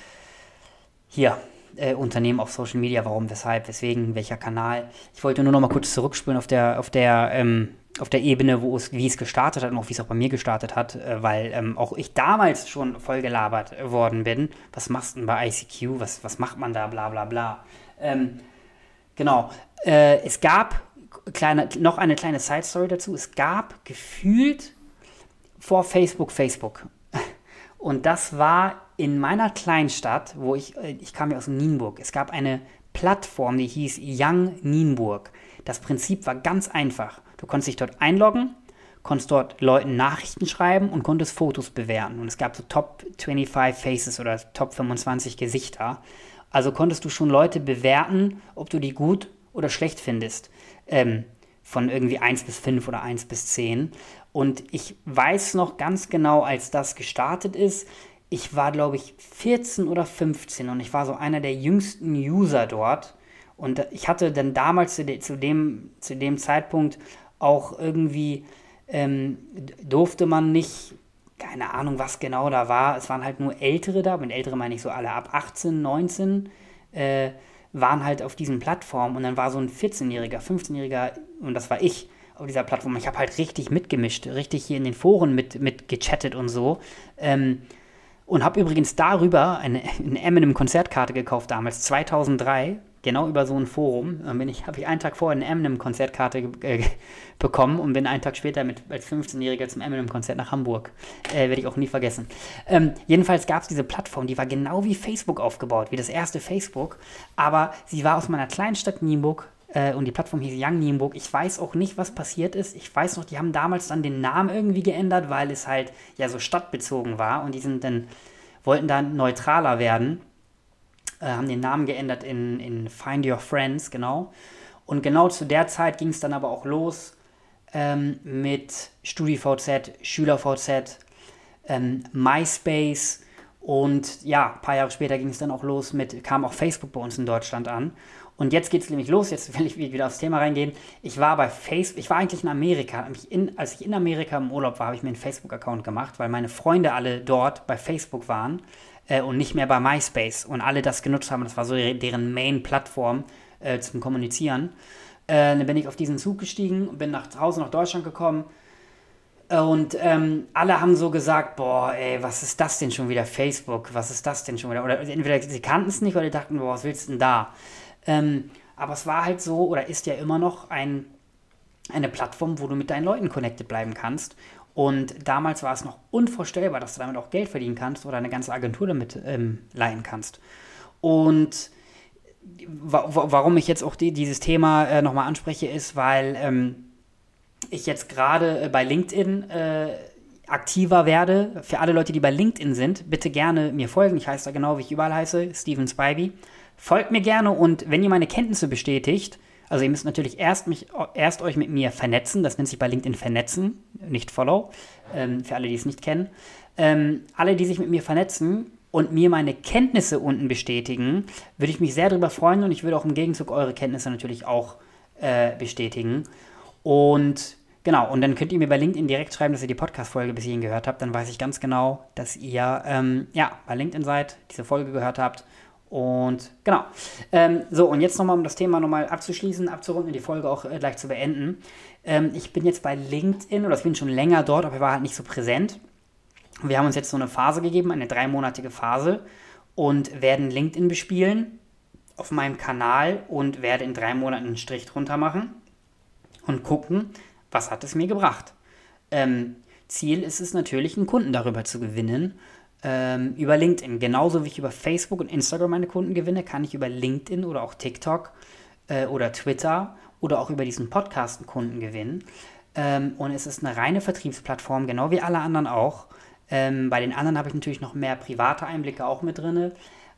hier, Äh, Unternehmen auf Social Media, warum, weshalb, weswegen, welcher Kanal. Ich wollte nur noch mal kurz zurückspülen auf der, auf der, ähm, auf der Ebene, wo es, wie es gestartet hat und auch wie es auch bei mir gestartet hat, äh, weil ähm, auch ich damals schon voll gelabert worden bin. Was machst du denn bei I C Q? Was, was macht man da? Bla bla bla. Ähm, genau. Äh, es gab, kleine, noch eine kleine Side-Story dazu, es gab gefühlt vor Facebook Facebook. Und das war in meiner Kleinstadt, wo ich, ich kam ja aus Nienburg, es gab eine Plattform, die hieß Young Nienburg. Das Prinzip war ganz einfach. Du konntest dich dort einloggen, konntest dort Leuten Nachrichten schreiben und konntest Fotos bewerten. Und es gab so Top fünfundzwanzig Faces oder Top fünfundzwanzig Gesichter. Also konntest du schon Leute bewerten, ob du die gut oder schlecht findest. Ähm, von irgendwie eins bis fünf oder eins bis zehn. Und ich weiß noch ganz genau, als das gestartet ist, ich war, glaube ich, vierzehn oder fünfzehn und ich war so einer der jüngsten User dort. Und ich hatte dann damals zu, de, zu, dem, zu dem Zeitpunkt auch irgendwie, ähm, durfte man nicht, keine Ahnung, was genau da war. Es waren halt nur Ältere da, mit Ältere meine ich so alle ab achtzehn, neunzehn, äh, waren halt auf diesen Plattformen. Und dann war so ein vierzehnjähriger, fünfzehnjähriger, und das war ich, auf dieser Plattform. Ich habe halt richtig mitgemischt, richtig hier in den Foren mit, mit gechattet und so. Ähm, und habe übrigens darüber eine, eine Eminem-Konzertkarte gekauft damals, zweitausenddrei, genau über so ein Forum. Dann bin ich, habe ich einen Tag vorher eine Eminem-Konzertkarte äh, bekommen und bin einen Tag später mit, als fünfzehnjähriger zum Eminem-Konzert nach Hamburg. Äh, werde ich auch nie vergessen. Ähm, jedenfalls gab es diese Plattform, die war genau wie Facebook aufgebaut, wie das erste Facebook, aber sie war aus meiner kleinen Stadt Nienburg. Und die Plattform hieß Young Nienburg. Ich weiß auch nicht, was passiert ist. Ich weiß noch, die haben damals dann den Namen irgendwie geändert, weil es halt ja so stadtbezogen war. Und die sind dann, wollten dann neutraler werden. Äh, haben den Namen geändert in, in Find Your Friends, genau. Und genau zu der Zeit ging es dann aber auch los ähm, mit StudiVZ, SchülerVZ, ähm, MySpace. Und ja, ein paar Jahre später ging es dann auch los mit, kam auch Facebook bei uns in Deutschland an. Und jetzt geht es nämlich los, jetzt will ich wieder aufs Thema reingehen. Ich war bei Facebook, ich war eigentlich in Amerika. In, als ich in Amerika im Urlaub war, habe ich mir einen Facebook-Account gemacht, weil meine Freunde alle dort bei Facebook waren äh, und nicht mehr bei MySpace. Und alle das genutzt haben, das war so deren Main-Plattform äh, zum Kommunizieren. Äh, dann bin ich auf diesen Zug gestiegen und bin nach Hause nach Deutschland gekommen. Und ähm, alle haben so gesagt, boah, ey, was ist das denn schon wieder, Facebook? Was ist das denn schon wieder? Oder entweder sie kannten es nicht oder die dachten, boah, was willst du denn da? Ähm, aber es war halt so, oder ist ja immer noch ein, eine Plattform, wo du mit deinen Leuten connected bleiben kannst. Und damals war es noch unvorstellbar, dass du damit auch Geld verdienen kannst oder eine ganze Agentur damit ähm, leihen kannst. Und wa- wa- warum ich jetzt auch die, dieses Thema äh, nochmal anspreche, ist, weil ähm, ich jetzt gerade äh, bei LinkedIn äh, aktiver werde. Für alle Leute, die bei LinkedIn sind, bitte gerne mir folgen. Ich heiße da genau, wie ich überall heiße, Steven Spivey. Folgt mir gerne und wenn ihr meine Kenntnisse bestätigt, also ihr müsst natürlich erst, mich, erst euch mit mir vernetzen, das nennt sich bei LinkedIn vernetzen, nicht follow, ähm, für alle, die es nicht kennen. Ähm, alle, die sich mit mir vernetzen und mir meine Kenntnisse unten bestätigen, würde ich mich sehr darüber freuen und ich würde auch im Gegenzug eure Kenntnisse natürlich auch äh, bestätigen. Und genau, und dann könnt ihr mir bei LinkedIn direkt schreiben, dass ihr die Podcast-Folge bis hierhin gehört habt, dann weiß ich ganz genau, dass ihr ähm, ja, bei LinkedIn seid, diese Folge gehört habt. Und genau. Ähm, so, und jetzt nochmal, um das Thema nochmal abzuschließen, abzurunden und die Folge auch äh, gleich zu beenden. Ähm, ich bin jetzt bei LinkedIn, oder ich bin schon länger dort, aber ich war halt nicht so präsent. Wir haben uns jetzt so eine Phase gegeben, eine dreimonatige Phase, und werden LinkedIn bespielen auf meinem Kanal und werde in drei Monaten einen Strich drunter machen und gucken, was hat es mir gebracht. Ähm, Ziel ist es natürlich, einen Kunden darüber zu gewinnen, Ähm, über LinkedIn. Genauso wie ich über Facebook und Instagram meine Kunden gewinne, kann ich über LinkedIn oder auch TikTok äh, oder Twitter oder auch über diesen Podcast einen Kunden gewinnen. Ähm, und es ist eine reine Vertriebsplattform, genau wie alle anderen auch. Ähm, bei den anderen habe ich natürlich noch mehr private Einblicke auch mit drin.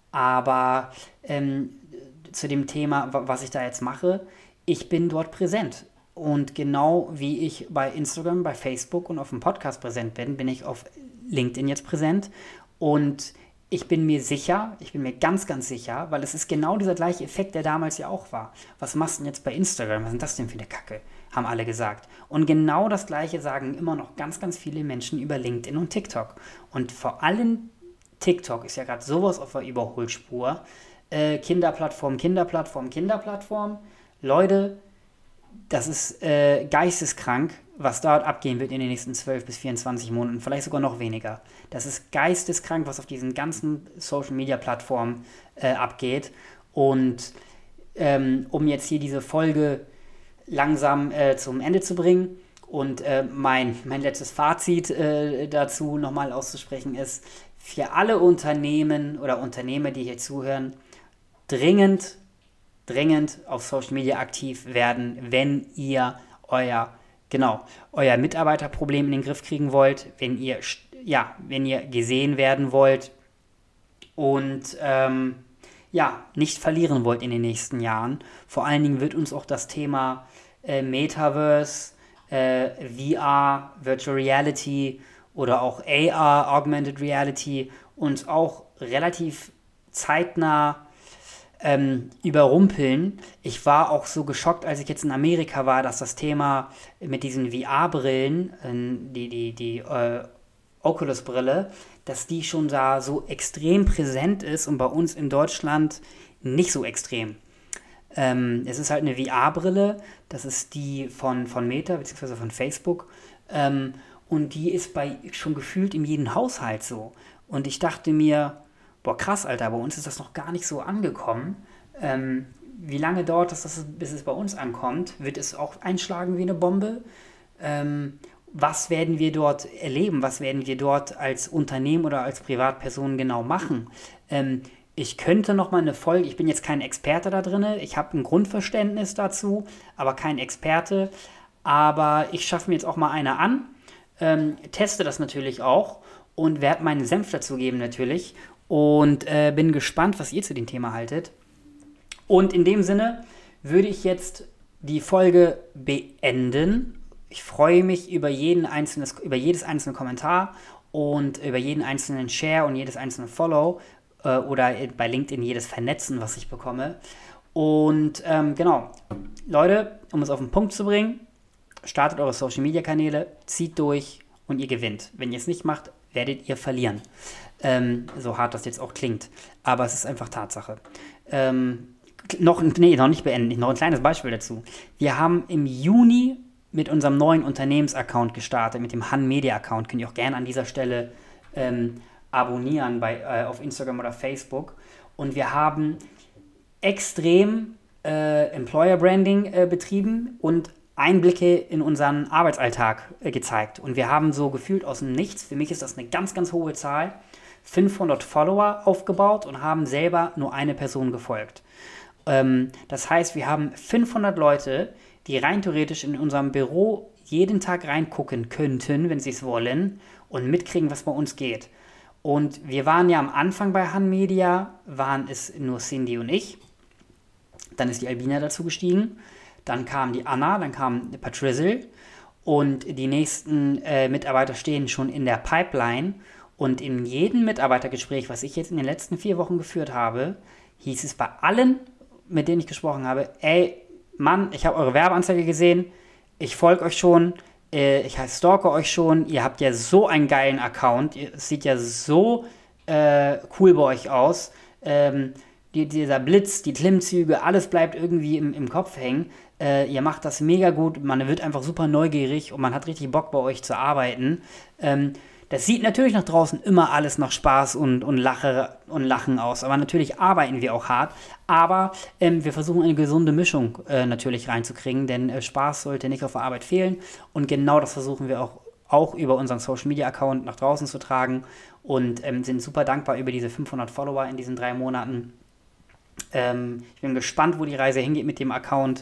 Aber ähm, zu dem Thema, was ich da jetzt mache, ich bin dort präsent. Und genau wie ich bei Instagram, bei Facebook und auf dem Podcast präsent bin, bin ich auf LinkedIn jetzt präsent. Und ich bin mir sicher, ich bin mir ganz, ganz sicher, weil es ist genau dieser gleiche Effekt, der damals ja auch war. Was machst du denn jetzt bei Instagram? Was ist denn das denn für eine Kacke? Haben alle gesagt. Und genau das Gleiche sagen immer noch ganz, ganz viele Menschen über LinkedIn und TikTok. Und vor allem TikTok ist ja gerade sowas auf der Überholspur. Äh, Kinderplattform, Kinderplattform, Kinderplattform. Leute, das ist äh, geisteskrank, was dort abgehen wird in den nächsten zwölf bis vierundzwanzig Monaten, vielleicht sogar noch weniger. Das ist geisteskrank, was auf diesen ganzen Social-Media-Plattformen äh, abgeht. Und ähm, um jetzt hier diese Folge langsam äh, zum Ende zu bringen und äh, mein, mein letztes Fazit äh, dazu nochmal auszusprechen ist, für alle Unternehmen oder Unternehmer, die hier zuhören, dringend, dringend auf Social Media aktiv werden, wenn ihr euer, genau, euer Mitarbeiterproblem in den Griff kriegen wollt, wenn ihr, ja, wenn ihr gesehen werden wollt und ähm, ja, nicht verlieren wollt in den nächsten Jahren. Vor allen Dingen wird uns auch das Thema äh, Metaverse, äh, V R, Virtual Reality oder auch A R, Augmented Reality, uns auch relativ zeitnah ähm, überrumpeln. Ich war auch so geschockt, als ich jetzt in Amerika war, dass das Thema mit diesen V R-Brillen, äh, die, die, die äh, Oculus-Brille, dass die schon da so extrem präsent ist und bei uns in Deutschland nicht so extrem. Ähm, es ist halt eine V R-Brille, das ist die von, von Meta bzw. von Facebook ähm, und die ist bei schon gefühlt in jedem Haushalt so. Und ich dachte mir, boah krass, Alter, bei uns ist das noch gar nicht so angekommen. Ähm, wie lange dauert das, bis es bei uns ankommt? Wird es auch einschlagen wie eine Bombe? Ähm, was werden wir dort erleben? Was werden wir dort als Unternehmen oder als Privatpersonen genau machen? Ähm, ich könnte noch mal eine Folge, ich bin jetzt kein Experte da drin, ich habe ein Grundverständnis dazu, aber kein Experte. Aber ich schaffe mir jetzt auch mal eine an, ähm, teste das natürlich auch und werde meinen Senf dazu geben natürlich und äh, bin gespannt, was ihr zu dem Thema haltet. Und in dem Sinne würde ich jetzt die Folge beenden. Ich freue mich über, jeden einzelnes, über jedes einzelne Kommentar und über jeden einzelnen Share und jedes einzelne Follow äh, oder bei LinkedIn jedes Vernetzen, was ich bekomme. Und ähm, genau, Leute, um es auf den Punkt zu bringen, startet eure Social Media Kanäle, zieht durch und ihr gewinnt. Wenn ihr es nicht macht, werdet ihr verlieren. Ähm, so hart das jetzt auch klingt. Aber es ist einfach Tatsache. Ähm, noch, nee, noch nicht beenden. Noch ein kleines Beispiel dazu. Wir haben im Juni mit unserem neuen Unternehmensaccount gestartet, mit dem Han Media Account. Könnt ihr auch gerne an dieser Stelle ähm, abonnieren bei, äh, auf Instagram oder Facebook. Und wir haben extrem äh, Employer Branding äh, betrieben und Einblicke in unseren Arbeitsalltag äh, gezeigt. Und wir haben so gefühlt aus dem Nichts, für mich ist das eine ganz, ganz hohe Zahl, fünfhundert Follower aufgebaut und haben selber nur eine Person gefolgt. Ähm, das heißt, wir haben fünfhundert Leute, die rein theoretisch in unserem Büro jeden Tag reingucken könnten, wenn sie es wollen, und mitkriegen, was bei uns geht. Und wir waren ja am Anfang bei Han Media, waren es nur Cindy und ich. Dann ist die Albina dazu gestiegen. Dann kam die Anna, dann kam Patrizzle. Und die nächsten äh, Mitarbeiter stehen schon in der Pipeline. Und in jedem Mitarbeitergespräch, was ich jetzt in den letzten vier Wochen geführt habe, hieß es bei allen, mit denen ich gesprochen habe, ey, Mann, ich habe eure Werbeanzeige gesehen, ich folge euch schon, äh, ich stalke euch schon, ihr habt ja so einen geilen Account, es sieht ja so äh, cool bei euch aus, ähm, die, dieser Blitz, die Klimmzüge, alles bleibt irgendwie im, im Kopf hängen, äh, ihr macht das mega gut, man wird einfach super neugierig und man hat richtig Bock bei euch zu arbeiten. Ähm, Das sieht natürlich nach draußen immer alles nach Spaß und, und, Lache, und Lachen aus. Aber natürlich arbeiten wir auch hart. Aber ähm, wir versuchen eine gesunde Mischung äh, natürlich reinzukriegen. Denn äh, Spaß sollte nicht auf der Arbeit fehlen. Und genau das versuchen wir auch, auch über unseren Social Media Account nach draußen zu tragen. Und ähm, sind super dankbar über diese fünfhundert Follower in diesen drei Monaten. Ähm, ich bin gespannt, wo die Reise hingeht mit dem Account.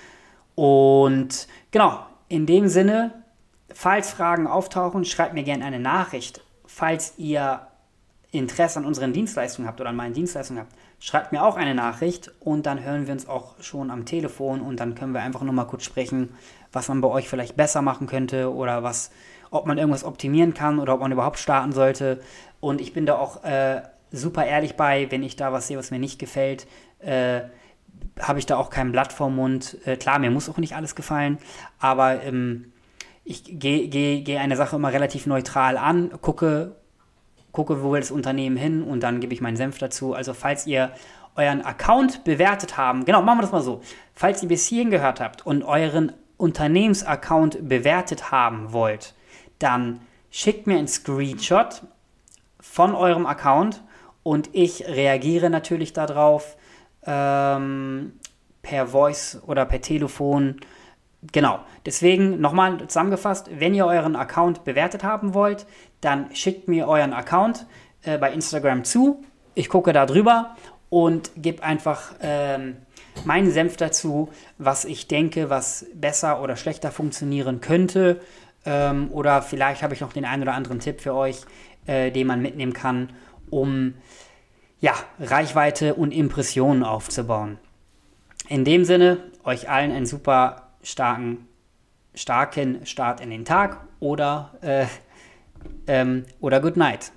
Und genau, in dem Sinne, falls Fragen auftauchen, schreibt mir gerne eine Nachricht. Falls ihr Interesse an unseren Dienstleistungen habt oder an meinen Dienstleistungen habt, schreibt mir auch eine Nachricht und dann hören wir uns auch schon am Telefon und dann können wir einfach nur mal kurz sprechen, was man bei euch vielleicht besser machen könnte oder was, ob man irgendwas optimieren kann oder ob man überhaupt starten sollte. Und ich bin da auch äh, super ehrlich bei, wenn ich da was sehe, was mir nicht gefällt, äh, habe ich da auch kein Blatt vorm Mund. Äh, klar, mir muss auch nicht alles gefallen, aber ähm, ich gehe geh, geh eine Sache immer relativ neutral an, gucke, gucke, wo will das Unternehmen hin und dann gebe ich meinen Senf dazu. Also falls ihr euren Account bewertet haben, genau, machen wir das mal so, falls ihr bis hierhin gehört habt und euren Unternehmensaccount bewertet haben wollt, dann schickt mir einen Screenshot von eurem Account und ich reagiere natürlich darauf. Ähm, per Voice oder per Telefon. Genau, deswegen nochmal zusammengefasst, wenn ihr euren Account bewertet haben wollt, dann schickt mir euren Account äh, bei Instagram zu. Ich gucke da drüber und gebe einfach ähm, meinen Senf dazu, was ich denke, was besser oder schlechter funktionieren könnte. Ähm, oder vielleicht habe ich noch den einen oder anderen Tipp für euch, äh, den man mitnehmen kann, um ja, Reichweite und Impressionen aufzubauen. In dem Sinne, euch allen einen super starken, starken Start in den Tag oder, äh, ähm, oder Good Night.